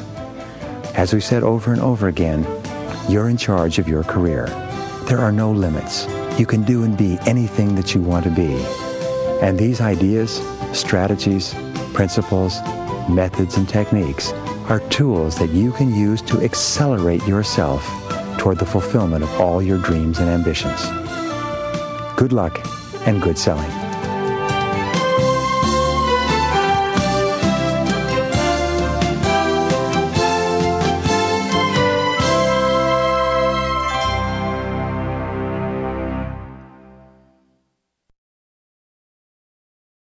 A: As we said over and over again, you're in charge of your career. There are no limits. You can do and be anything that you want to be. And these ideas, strategies, principles, methods, and techniques are tools that you can use to accelerate yourself toward the fulfillment of all your dreams and ambitions. Good luck and good selling.